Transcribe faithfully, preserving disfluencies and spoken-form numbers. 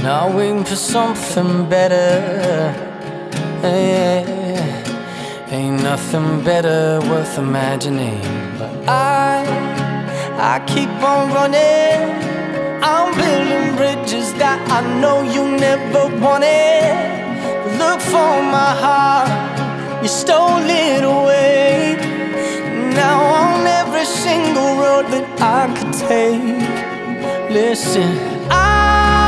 Now waiting for something better. Yeah. Ain't nothing better worth imagining. But I, I keep on running. I'm building bridges that I know you never wanted. But look for my heart, you stole it away. Now on every single road that I could take, listen,